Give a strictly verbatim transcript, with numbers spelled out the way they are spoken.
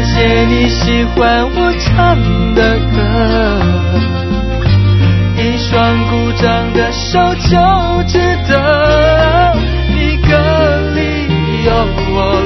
感谢你喜欢我唱的歌，一双鼓掌的手就值得，你歌里有我